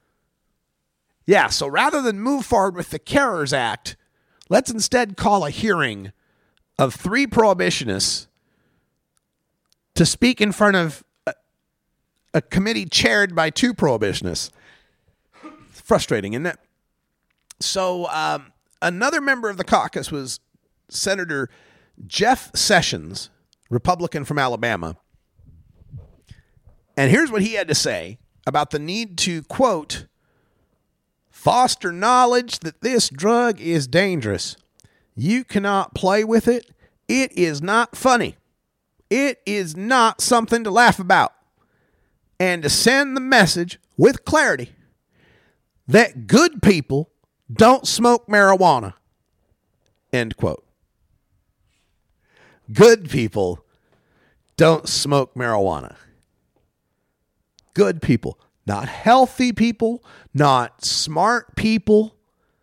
[SPEAKER 13] Yeah, so rather than move forward with the CARERS Act, let's instead call a hearing of three prohibitionists to speak in front of a, a committee chaired by two prohibitionists. It's frustrating, isn't it? So um, another member of the caucus was Senator Jeff Sessions, Republican from Alabama. And here's what he had to say about the need to, quote, foster knowledge that this drug is dangerous. You cannot play with it. It is not funny. It is not something to laugh about. And to send the message with clarity that good people don't smoke marijuana. End quote. Good people don't smoke marijuana. Good people. Not healthy people, not smart people.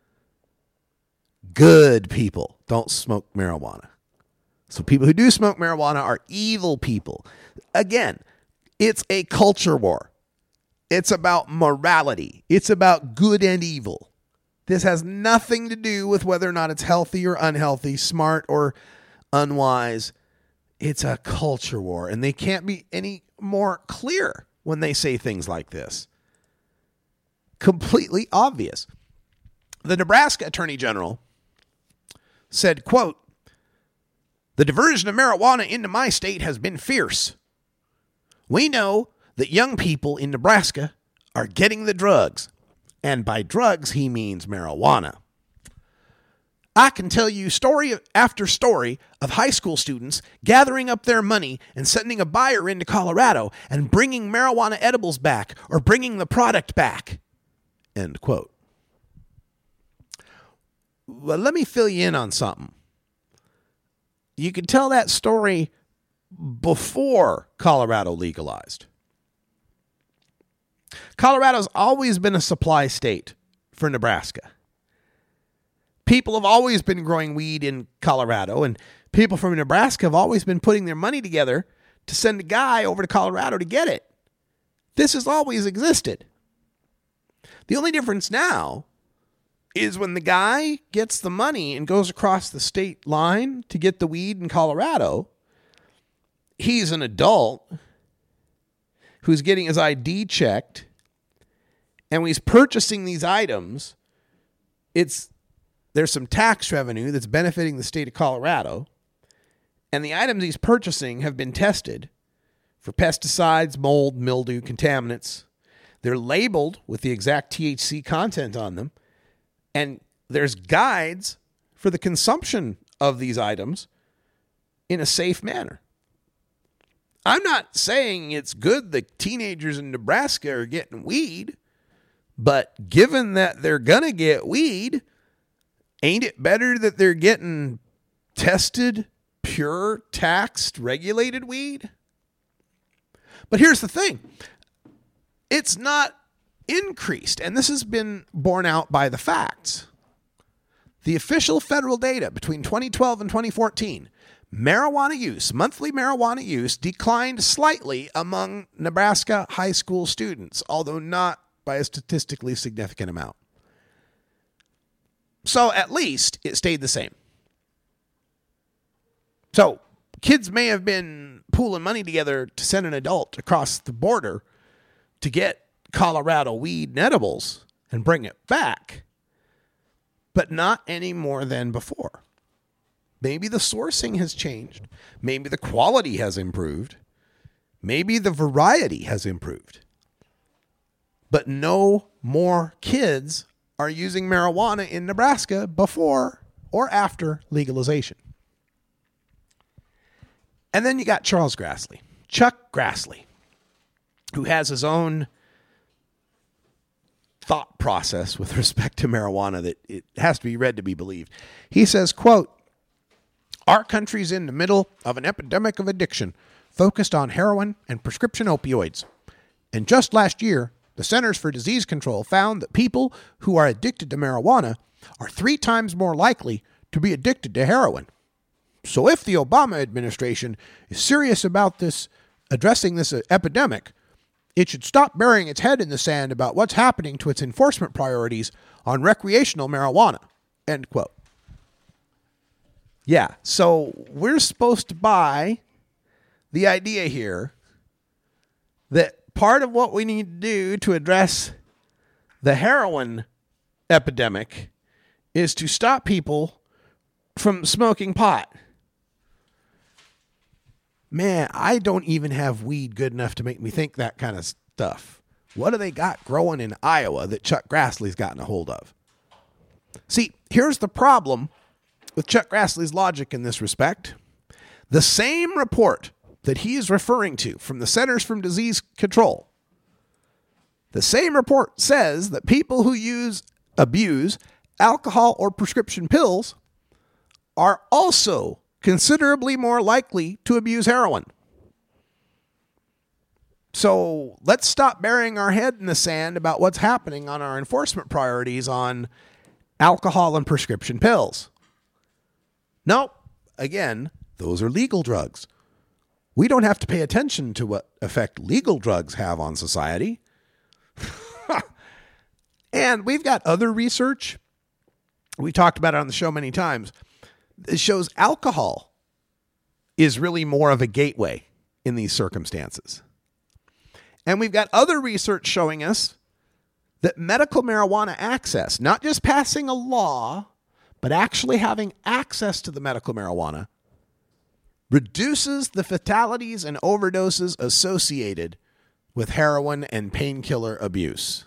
[SPEAKER 13] Good people don't smoke marijuana. So people who do smoke marijuana are evil people. Again, it's a culture war. It's about morality. It's about good and evil. This has nothing to do with whether or not it's healthy or unhealthy, smart or unwise. It's a culture war, and they can't be any more clear when they say things like this. Completely obvious. The Nebraska Attorney General said, quote, "The diversion of marijuana into my state has been fierce. We know that young people in Nebraska are getting the drugs." And by drugs, he means marijuana. "I can tell you story after story of high school students gathering up their money and sending a buyer into Colorado and bringing marijuana edibles back or bringing the product back." End quote. Well, let me fill you in on something. You could tell that story before Colorado legalized. Colorado's always been a supply state for Nebraska. People have always been growing weed in Colorado, and people from Nebraska have always been putting their money together to send a guy over to Colorado to get it. This has always existed. The only difference now is when the guy gets the money and goes across the state line to get the weed in Colorado, he's an adult who's getting his I D checked, and when he's purchasing these items, it's there's some tax revenue that's benefiting the state of Colorado, and the items he's purchasing have been tested for pesticides, mold, mildew, contaminants. They're labeled with the exact T H C content on them, and there's guides for the consumption of these items in a safe manner. I'm not saying it's good that teenagers in Nebraska are getting weed, but given that they're going to get weed, ain't it better that they're getting tested, pure, taxed, regulated weed? But here's the thing. It's not increased, and this has been borne out by the facts. The official federal data between twenty twelve and twenty fourteen, marijuana use, monthly marijuana use declined slightly among Nebraska high school students, although not by a statistically significant amount. So at least it stayed the same. So kids may have been pooling money together to send an adult across the border to get Colorado weed and edibles and bring it back, but not any more than before. Maybe the sourcing has changed. Maybe the quality has improved. Maybe the variety has improved. But no more kids are using marijuana in Nebraska before or after legalization. And then you got Charles Grassley, Chuck Grassley, who has his own thought process with respect to marijuana that it has to be read to be believed. He says, quote, "Our country's in the middle of an epidemic of addiction focused on heroin and prescription opioids. And just last year, the Centers for Disease Control found that people who are addicted to marijuana are three times more likely to be addicted to heroin. So if the Obama administration is serious about this, addressing this epidemic, it should stop burying its head in the sand about what's happening to its enforcement priorities on recreational marijuana." End quote. Yeah, so we're supposed to buy the idea here that part of what we need to do to address the heroin epidemic is to stop people from smoking pot. Man, I don't even have weed good enough to make me think that kind of stuff. What do they got growing in Iowa that Chuck Grassley's gotten a hold of? See, here's the problem with Chuck Grassley's logic in this respect. The same report that he is referring to from the Centers for Disease Control, the same report says that people who use, abuse alcohol or prescription pills are also considerably more likely to abuse heroin. So let's stop burying our head in the sand about what's happening on our enforcement priorities on alcohol and prescription pills. No, again, those are legal drugs. We don't have to pay attention to what effect legal drugs have on society. And we've got other research. We talked about it on the show many times. It shows alcohol is really more of a gateway in these circumstances. And we've got other research showing us that medical marijuana access, not just passing a law, but actually having access to the medical marijuana, reduces the fatalities and overdoses associated with heroin and painkiller abuse.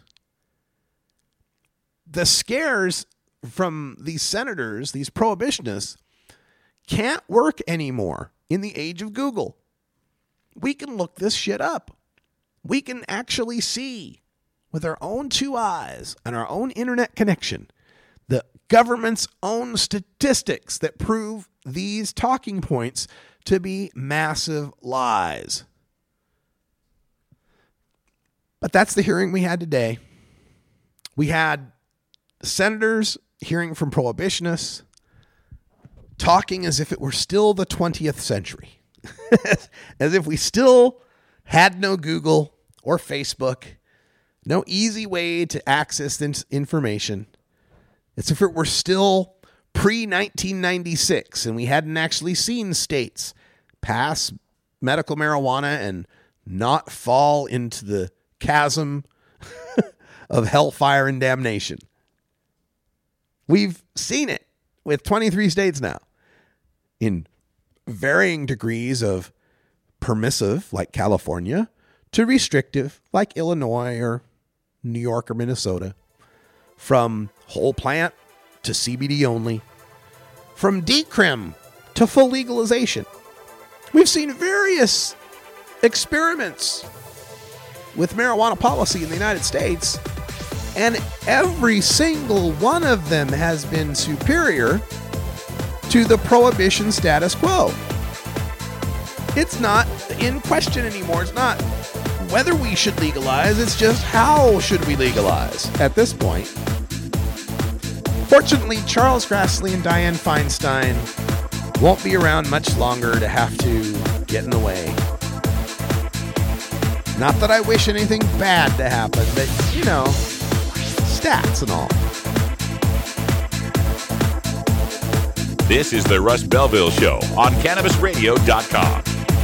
[SPEAKER 13] The scares from these senators, these prohibitionists, can't work anymore in the age of Google. We can look this shit up. We can actually see with our own two eyes and our own internet connection the government's own statistics that prove these talking points to be massive lies. But that's the hearing we had today. We had senators hearing from prohibitionists talking as if it were still the twentieth century. As if we still had no Google or Facebook, no easy way to access this information. As if it were still pre nineteen ninety-six and we hadn't actually seen states pass medical marijuana and not fall into the chasm of hellfire and damnation. We've seen it with twenty-three states now in varying degrees of permissive, like California, to restrictive, like Illinois or New York or Minnesota, from whole plant to C B D only, from decrim to full legalization. We've seen various experiments with marijuana policy in the United States, and every single one of them has been superior to the prohibition status quo. It's not in question anymore. It's not whether we should legalize. It's just how should we legalize at this point. Fortunately, Charles Grassley and Dianne Feinstein won't be around much longer to have to get in the way. Not that I wish anything bad to happen, but, you know, stats and all.
[SPEAKER 1] This is the Russ Belville Show on Cannabis Radio dot com.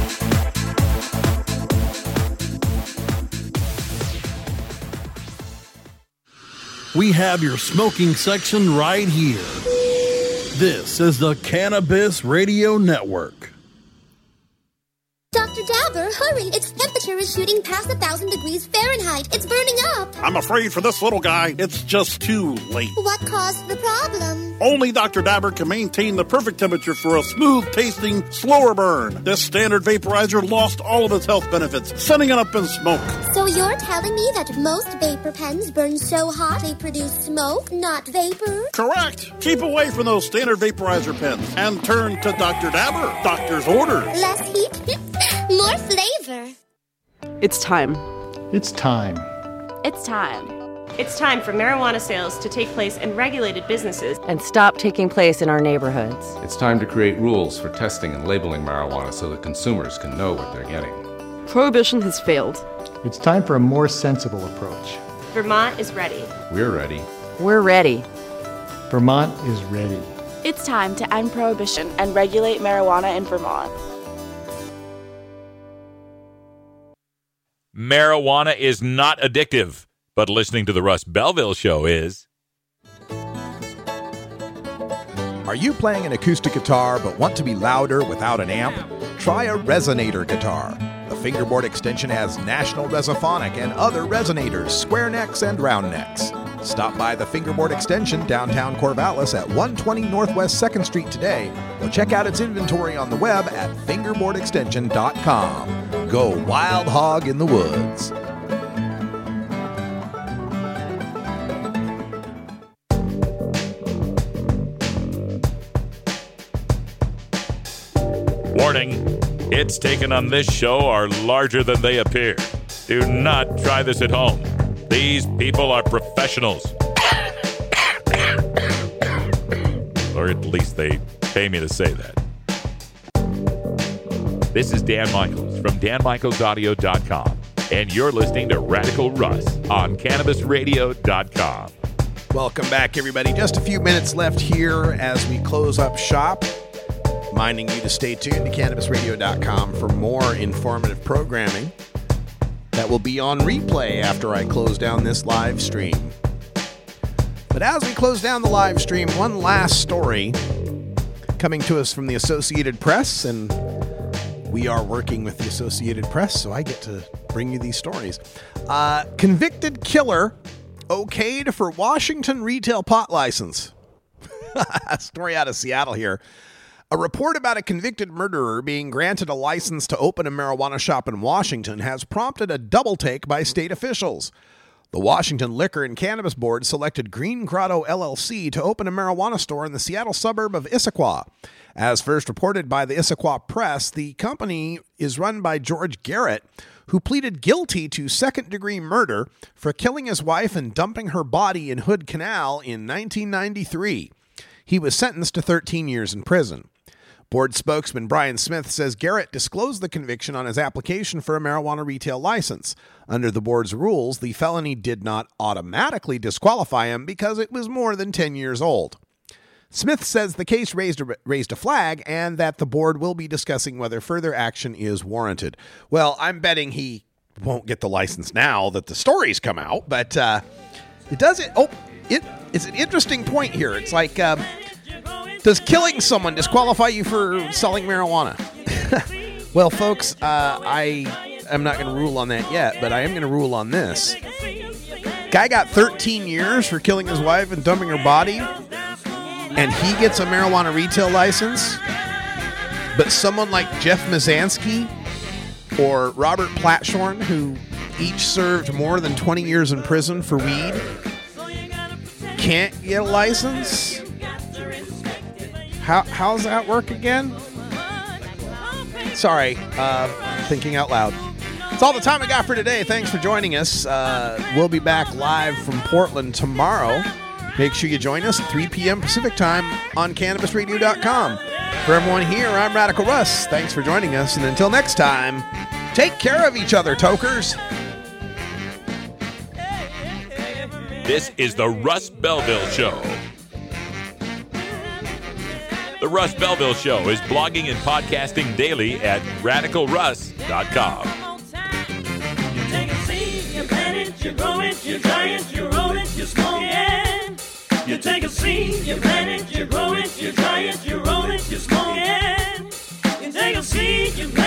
[SPEAKER 8] We have your smoking section right here. This is the Cannabis Radio Network.
[SPEAKER 2] Doctor Dabber, hurry! Its temperature is shooting past a thousand degrees Fahrenheit. It's burning up.
[SPEAKER 21] I'm afraid for this little guy, it's just too late.
[SPEAKER 2] What caused the problem?
[SPEAKER 21] Only Doctor Dabber can maintain the perfect temperature for a smooth-tasting, slower burn. This standard vaporizer lost all of its health benefits, sending it up in smoke.
[SPEAKER 2] So you're telling me that most vapor pens burn so hot they produce smoke, not vapor?
[SPEAKER 21] Correct. Keep away from those standard vaporizer pens and turn to Doctor Dabber. Doctor's orders.
[SPEAKER 2] Less heat, more flavor.
[SPEAKER 23] It's time.
[SPEAKER 24] It's time.
[SPEAKER 23] It's time.
[SPEAKER 25] It's time for marijuana sales to take place in regulated businesses
[SPEAKER 23] and stop taking place in our neighborhoods.
[SPEAKER 26] It's time to create rules for testing and labeling marijuana so that consumers can know what they're getting.
[SPEAKER 23] Prohibition has failed.
[SPEAKER 24] It's time for a more sensible approach.
[SPEAKER 25] Vermont is ready.
[SPEAKER 26] We're ready.
[SPEAKER 23] We're ready.
[SPEAKER 24] Vermont is ready.
[SPEAKER 27] It's time to end prohibition and regulate marijuana in Vermont.
[SPEAKER 1] Marijuana is not addictive, but listening to the Russ Belville Show is.
[SPEAKER 20] Are you playing an acoustic guitar but want to be louder without an amp? Try a Resonator guitar. The Fingerboard Extension has National Resophonic and other resonators, square necks and round necks. Stop by the Fingerboard Extension downtown Corvallis at one twenty Northwest second Street today, or check out its inventory on the web at fingerboard extension dot com. Go wild hog in the woods.
[SPEAKER 1] Warning, hits taken on this show are larger than they appear. Do not try this at home. These people are professionals. Or at least they pay me to say that. This is Dan Michaels from dan michaels audio dot com, and you're listening to Radical Russ on cannabis radio dot com.
[SPEAKER 13] Welcome back, everybody. Just a few minutes left here as we close up shop. Reminding you to stay tuned to cannabis radio dot com for more informative programming that will be on replay after I close down this live stream. But as we close down the live stream, one last story coming to us from the Associated Press, and we are working with the Associated Press, so I get to bring you these stories. Uh, convicted killer okayed for Washington retail pot license. A story out of Seattle here. A report about a convicted murderer being granted a license to open a marijuana shop in Washington has prompted a double take by state officials. The Washington Liquor and Cannabis Board selected Green Grotto L L C to open a marijuana store in the Seattle suburb of Issaquah. As first reported by the Issaquah Press, the company is run by George Garrett, who pleaded guilty to second-degree murder for killing his wife and dumping her body in Hood Canal in nineteen ninety-three. He was sentenced to thirteen years in prison. Board spokesman Brian Smith says Garrett disclosed the conviction on his application for a marijuana retail license. Under the board's rules, the felony did not automatically disqualify him because it was more than ten years old. Smith says the case raised a, raised a flag and that the board will be discussing whether further action is warranted. Well, I'm betting he won't get the license now that the stories come out, but uh, it does it. Oh, it it's an interesting point here. It's like, um, does killing someone disqualify you for selling marijuana? Well, folks, uh, I am not going to rule on that yet, but I am going to rule on this. Guy got thirteen years for killing his wife and dumping her body, and he gets a marijuana retail license. But someone like Jeff Mazansky or Robert Platshorn, who each served more than twenty years in prison for weed, can't get a license? How how's that work again? Sorry, uh, thinking out loud. It's all the time I got for today. Thanks for joining us. Uh, we'll be back live from Portland tomorrow. Make sure you join us at three p.m. Pacific time on cannabis radio dot com. For everyone here, I'm Radical Russ. Thanks for joining us, and until next time, take care of each other, tokers.
[SPEAKER 1] This is the Russ Belville Show. The Russ Belville Show is blogging and podcasting daily at radical russ dot com.
[SPEAKER 3] You take a seed, you plant it, you grow it, you dry it, you roll it, you smoke it. You take a seed, you plant it, you grow it, you dry it, you roll it, you smoke it. You take a seed, you